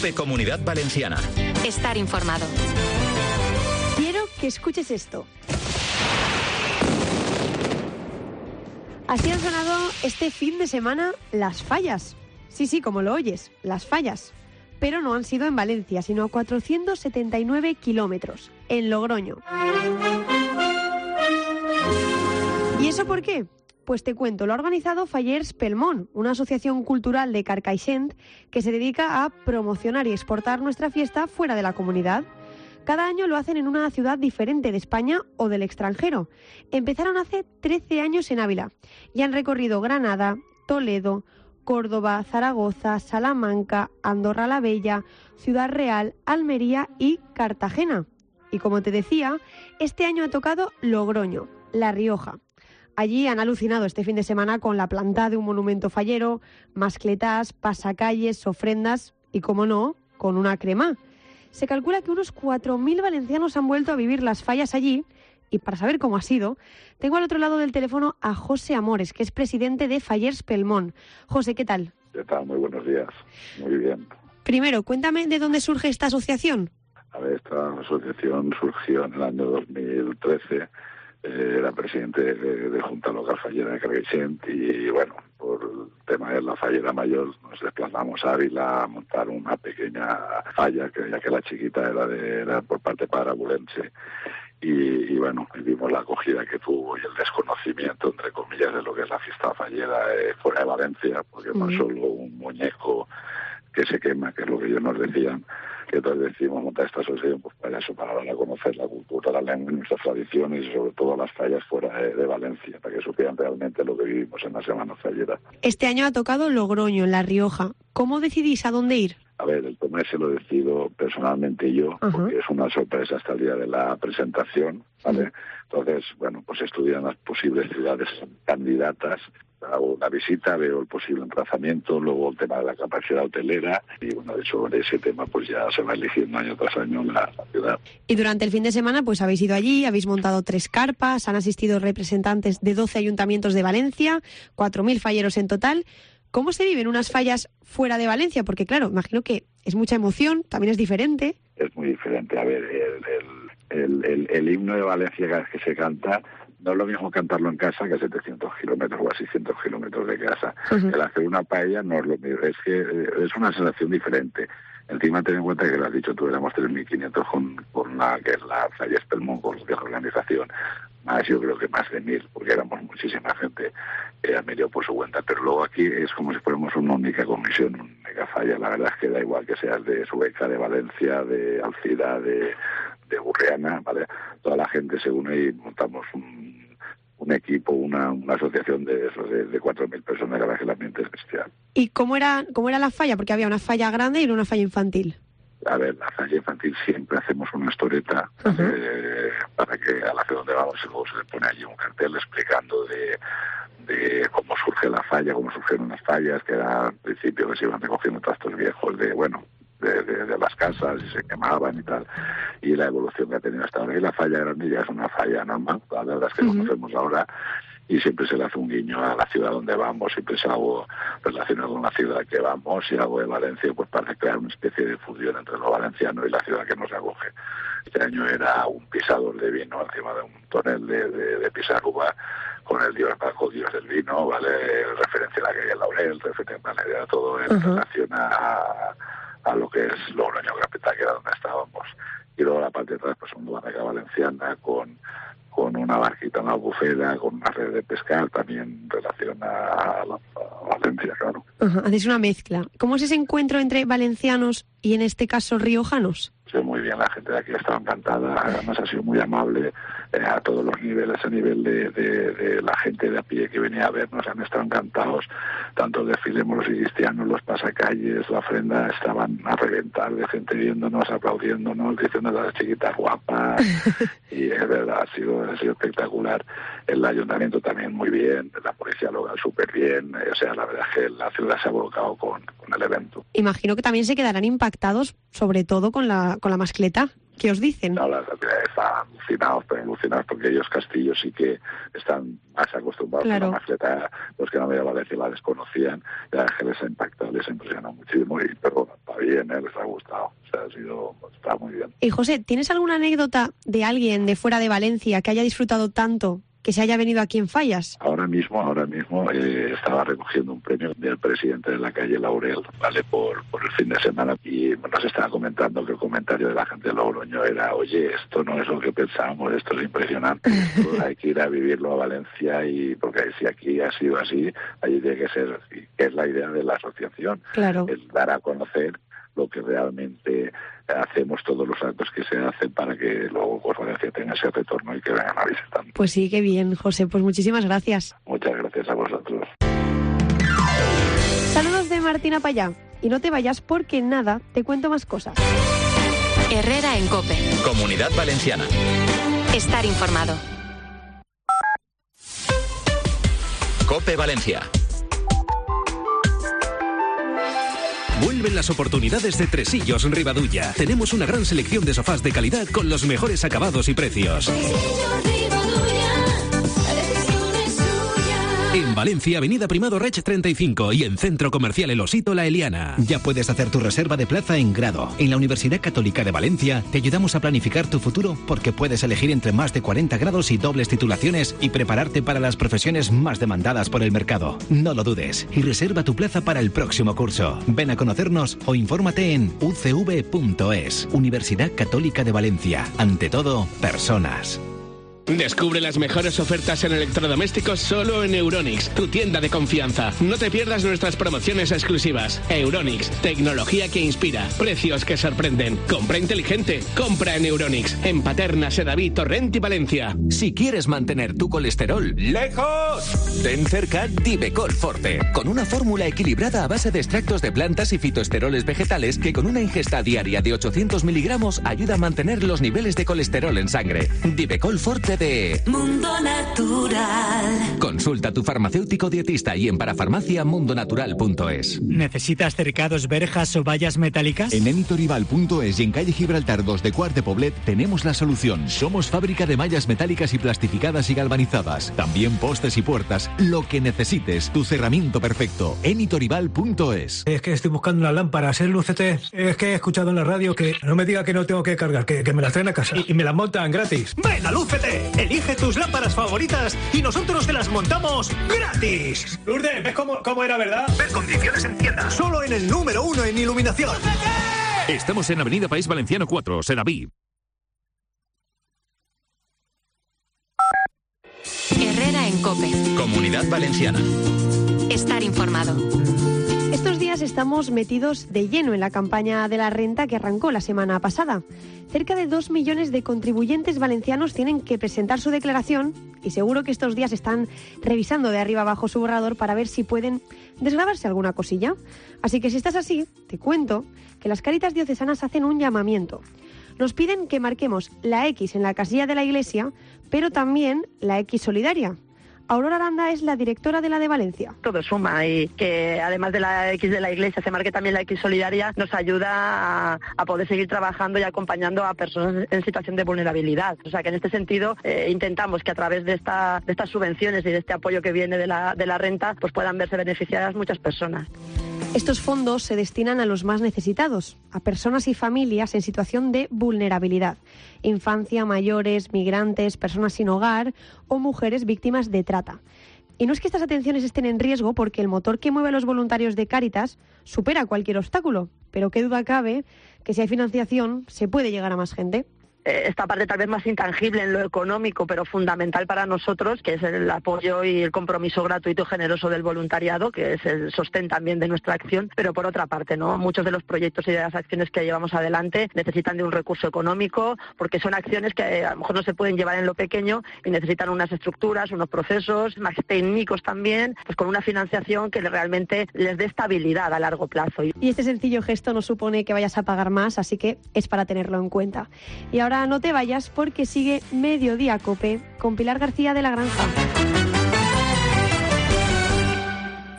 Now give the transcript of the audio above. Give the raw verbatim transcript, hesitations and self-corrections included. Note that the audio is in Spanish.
COPE Comunidad Valenciana. Estar informado. Quiero que escuches esto. Así han sonado este fin de semana las fallas. Sí, sí, como lo oyes, las fallas. Pero no han sido en Valencia, sino a cuatrocientos setenta y nueve kilómetros, en Logroño. ¿Y eso por qué? Pues te cuento, lo ha organizado Fallers Pelmón, una asociación cultural de Carcaixent que se dedica a promocionar y exportar nuestra fiesta fuera de la comunidad. Cada año lo hacen en una ciudad diferente de España o del extranjero. Empezaron hace trece años en Ávila y han recorrido Granada, Toledo, Córdoba, Zaragoza, Salamanca, Andorra la Bella, Ciudad Real, Almería y Cartagena. Y como te decía, este año ha tocado Logroño, La Rioja. Allí han alucinado este fin de semana con la planta de un monumento fallero, mascletas, pasacalles, ofrendas y, como no, con una crema. Se calcula que unos cuatro mil valencianos han vuelto a vivir las fallas allí. Y para saber cómo ha sido, tengo al otro lado del teléfono a José Amores, que es presidente de Fallers Pelmón. José, ¿qué tal? ¿Qué tal? Muy buenos días. Muy bien. Primero, cuéntame de dónde surge esta asociación. A ver, esta asociación surgió en el año dos mil trece. Eh, era presidente de, de Junta Local Fallera de Carcaixent y, bueno, por el tema de la fallera mayor nos desplazamos a Ávila a montar una pequeña falla, que ya que la chiquita era, de, era por parte parabulense. Y, y bueno, vimos la acogida que tuvo y el desconocimiento, entre comillas, de lo que es la fiesta fallera eh, fuera de Valencia, porque no es solo un muñeco que se quema, que es lo que ellos nos decían, que entonces decidimos montar esta asociación pues para eso, para dar a conocer la cultura, la lengua, nuestras tradiciones y sobre todo las fallas fuera de, de Valencia, para que supieran realmente lo que vivimos en la Semana Fallera. Este año ha tocado Logroño, en La Rioja. ¿Cómo decidís a dónde ir? A ver, el tema ese lo decido personalmente yo, uh-huh. porque es una sorpresa hasta el día de la presentación, ¿vale? Uh-huh. Entonces, bueno, pues estudian las posibles ciudades candidatas, hago una visita, veo el posible emplazamiento, luego el tema de la capacidad hotelera y, bueno, de hecho, ese tema pues ya se va eligiendo año tras año la, la ciudad. Y durante el fin de semana pues habéis ido allí, habéis montado tres carpas, han asistido representantes de doce ayuntamientos de Valencia, cuatro mil falleros en total. ¿Cómo se viven unas fallas fuera de Valencia? Porque, claro, imagino que es mucha emoción, también es diferente. Es muy diferente. A ver, el, el, el, el, el himno de Valencia cada vez que se canta, no es lo mismo cantarlo en casa que a setecientos kilómetros o a seiscientos kilómetros de casa. Uh-huh. El hacer una paella no es lo mismo, es que es una sensación diferente. Encima ten en cuenta que lo has dicho tú, éramos tres mil quinientos con, con la que es la Fallers Pelmón, con la organización, más yo creo que más de mil, porque éramos muchísima gente que ha venido por su cuenta, pero luego aquí es como si fuéramos una única comisión, una única falla. La verdad es que da igual que seas de Sueca, de Valencia, de Alcira, de, de Burriana, ¿vale? Toda la gente se une y montamos un, un equipo, una, una asociación de eso, de, de cuatro mil personas, la verdad que el ambiente es bestial. ¿Y cómo era, cómo era la falla? Porque había una falla grande y una falla infantil. A ver, la falla infantil siempre hacemos una historieta uh-huh. eh, para que a la que donde vamos luego se le pone allí un cartel explicando de, de cómo surge la falla, cómo surgieron las fallas, que era al principio que se iban recogiendo trastos viejos de, bueno, de, de, de las casas y se quemaban y tal, y la evolución que ha tenido hasta ahora. Y la falla grande ya es una falla normal, la verdad es que uh-huh. conocemos ahora, y siempre se le hace un guiño a la ciudad donde vamos, siempre es algo relacionado con la ciudad que vamos y algo de Valencia, pues para crear una especie de fusión entre lo valenciano y la ciudad que nos acoge. Este año era un pisador de vino encima de un tonel de, de, de Pisarúa con el dios bajo, dios del vino, ¿vale? Referencia a la calle Laurel, referencia a la todo en uh-huh. relación a, a lo que es Logroño Grapeta, que era donde estábamos. Y luego la parte de atrás, pues una barraca valenciana con con una barquita, una bufera, con una red de pescar, también en relación a, la, a Valencia, claro. Uh-huh. Hacéis una mezcla. ¿Cómo es ese encuentro entre valencianos y, en este caso, riojanos? Sí, muy bien, la gente de aquí ha estado encantada, además ha sido muy amable eh, a todos los niveles, a nivel de, de, de la gente de a pie que venía a vernos, han estado encantados, tanto el desfile moros y cristianos, los pasacalles, la ofrenda, estaban a reventar de gente viéndonos, aplaudiéndonos, diciendo las chiquitas guapas, y es verdad, ha sido, ha sido espectacular. El ayuntamiento también muy bien, la policía local súper bien, eh, o sea, la verdad es que la ciudad se ha volcado con, con el evento. Imagino que también se quedarán impactados, sobre todo con la con la mascleta. ¿Qué os dicen? No, las autoridades están alucinados, pero alucinados porque ellos Castillo sí que están más acostumbrados claro. a la maceta, los que no me Valencia la desconocían, ya que les ha impactado, les ha impresionado muchísimo y pero está bien, ¿eh? Les ha gustado, o sea, ha sido, está muy bien. Y José, ¿tienes alguna anécdota de alguien de fuera de Valencia que haya disfrutado tanto que se haya venido aquí en Fallas? Ahora mismo, ahora mismo eh, estaba recogiendo un premio del presidente de la calle Laurel, ¿vale? Por, por el fin de semana y nos estaba comentando que el comentario de la gente de Logroño era, oye, esto no es lo que pensábamos, esto es impresionante, esto hay que ir a vivirlo a Valencia y porque si aquí ha sido así, allí tiene que ser así, que es la idea de la asociación, claro. el dar a conocer lo que realmente hacemos, todos los actos que se hacen para que luego pues, Valencia tenga ese retorno y que vengan a visitar. Pues sí, qué bien, José. Pues muchísimas gracias. Muchas gracias a vosotros. Saludos de Martina Payá. Y no te vayas porque nada, te cuento más cosas. Herrera en COPE. Comunidad Valenciana. Estar informado. COPE Valencia. Vuelven las oportunidades de Tresillos Ribadulla. Tenemos una gran selección de sofás de calidad con los mejores acabados y precios. En Valencia, Avenida Primado Reig treinta y cinco y en Centro Comercial El Osito La Eliana. Ya puedes hacer tu reserva de plaza en grado. En la Universidad Católica de Valencia te ayudamos a planificar tu futuro porque puedes elegir entre más de cuarenta grados y dobles titulaciones y prepararte para las profesiones más demandadas por el mercado. No lo dudes y reserva tu plaza para el próximo curso. Ven a conocernos o infórmate en u c v punto es. Universidad Católica de Valencia. Ante todo, personas. Descubre las mejores ofertas en electrodomésticos solo en Euronics, tu tienda de confianza. No te pierdas nuestras promociones exclusivas. Euronics, tecnología que inspira, precios que sorprenden. Compra inteligente, compra en Euronics, en Paterna, Sedaví, Torrent y Valencia. Si quieres mantener tu colesterol lejos, ten cerca Divecol Forte, con una fórmula equilibrada a base de extractos de plantas y fitoesteroles vegetales que con una ingesta diaria de ochocientos miligramos ayuda a mantener los niveles de colesterol en sangre. Divecol Forte de Mundo Natural. Consulta a tu farmacéutico dietista y en parafarmacia mundonatural punto es. ¿Necesitas cercados, verjas o vallas metálicas? En editorival punto es y en calle Gibraltar dos de Quart de Poblet tenemos la solución. Somos fábrica de mallas metálicas y plastificadas y galvanizadas. También postes y puertas. Lo que necesites. Tu cerramiento perfecto. editorival punto es. Es que estoy buscando una lámpara. ¿Es Luz C T? Es que he escuchado en la radio que no me diga que no tengo que cargar, que, que me las traen a casa y, y me las montan gratis. ¡Ven a Luz C T! Elige tus lámparas favoritas y nosotros te las montamos gratis. Lourdes, ¿ves cómo, cómo era, verdad? Ver condiciones en tienda. Solo en el número uno en iluminación. Estamos en Avenida País Valenciano cuatro, Sedaví. Herrera en COPE. Comunidad Valenciana. Estar informado. Estos días estamos metidos de lleno en la campaña de la renta que arrancó la semana pasada. Cerca de dos millones de contribuyentes valencianos tienen que presentar su declaración y seguro que estos días están revisando de arriba abajo su borrador para ver si pueden desgravarse alguna cosilla. Así que si estás así, te cuento que las Cáritas diocesanas hacen un llamamiento. Nos piden que marquemos la X en la casilla de la Iglesia, pero también la X solidaria. Aurora Aranda es la directora de la de Valencia. Todo suma y que además de la X de la Iglesia se marque también la X solidaria nos ayuda a, a poder seguir trabajando y acompañando a personas en situación de vulnerabilidad. O sea que en este sentido eh, intentamos que a través de, esta, de estas subvenciones y de este apoyo que viene de la, de la renta pues puedan verse beneficiadas muchas personas. Estos fondos se destinan a los más necesitados, a personas y familias en situación de vulnerabilidad, infancia, mayores, migrantes, personas sin hogar o mujeres víctimas de trata. Y no es que estas atenciones estén en riesgo porque el motor que mueve a los voluntarios de Cáritas supera cualquier obstáculo, pero qué duda cabe que si hay financiación se puede llegar a más gente. Esta parte tal vez más intangible en lo económico, pero fundamental para nosotros, que es el apoyo y el compromiso gratuito y generoso del voluntariado, que es el sostén también de nuestra acción. Pero por otra parte, ¿no? Muchos de los proyectos y de las acciones que llevamos adelante necesitan de un recurso económico, porque son acciones que a lo mejor no se pueden llevar en lo pequeño y necesitan unas estructuras, unos procesos más técnicos también, pues con una financiación que realmente les dé estabilidad a largo plazo. Y este sencillo gesto no supone que vayas a pagar más, así que es para tenerlo en cuenta. Y ahora Ahora no te vayas porque sigue Mediodía Cope con Pilar García de la Granja.